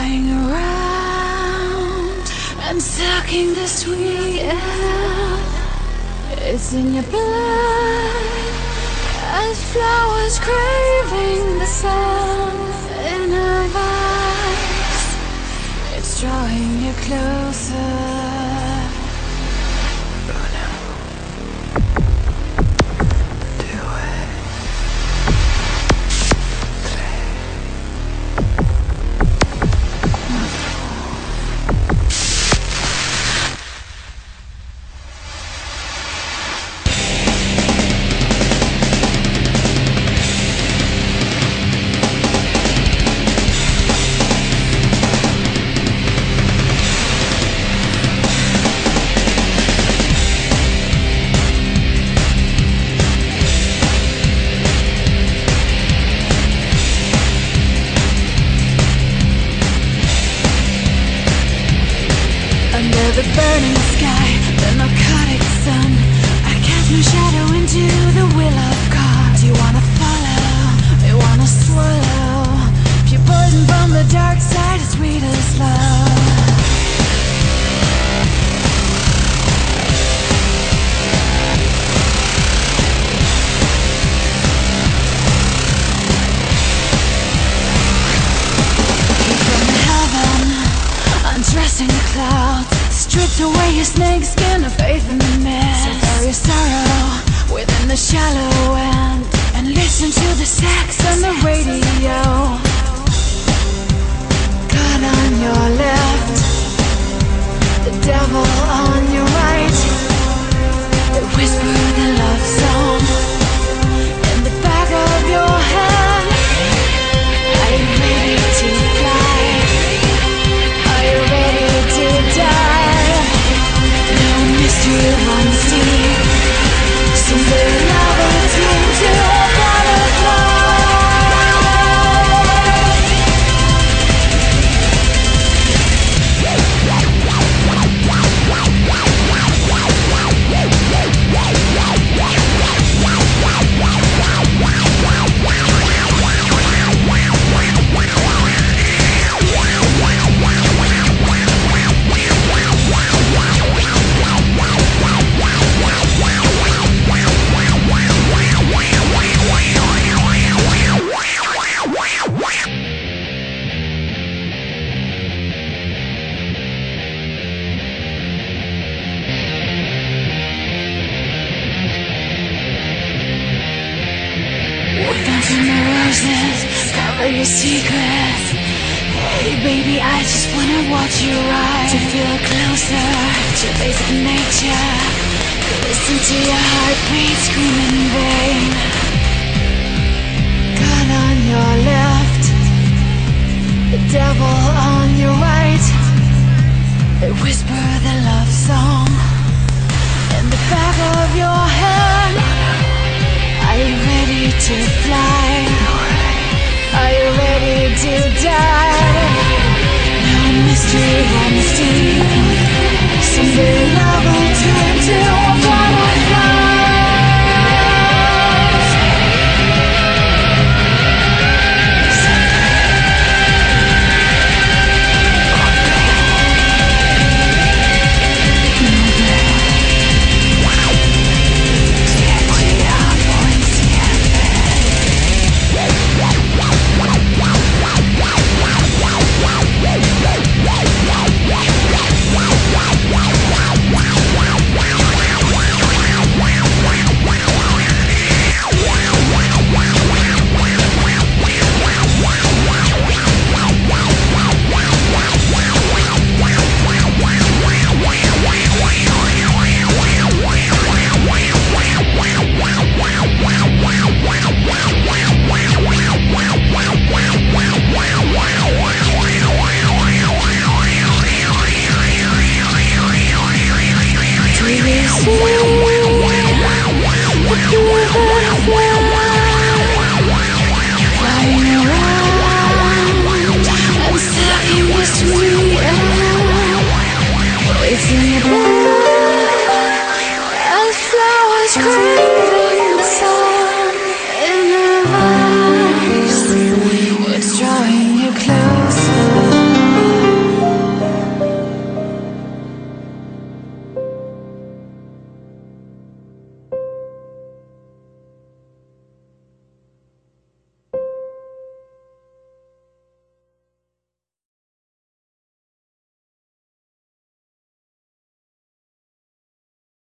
flying around and sucking the sweet air. It's in your blood, as flowers craving the sun. In her eyes, it's drawing you closer. The burning sky, the narcotic sun, I cast my shadow into the will of God. You wanna follow, you wanna swallow pure poison from the dark side, as sweet as love. From heaven, undressing the clouds, stripped away your snakeskin of faith in the mist. So throw your sorrow within the shallow end and listen to the sax on the radio. God on your left, the devil on your right. They whisper the love song in the back of your head. Are you ready to fly? Are you ready to die? Mystery runs deep. Someday love will turn to a butterfly. Cover your secrets. Hey baby, I just wanna watch you ride. To feel closer to basic nature. Listen to your heartbeat scream in vain. God on your left, the devil on your right. They whisper the love song in the back of your head. Are you ready to fly? Are you ready to die? No mystery runs deep. Someday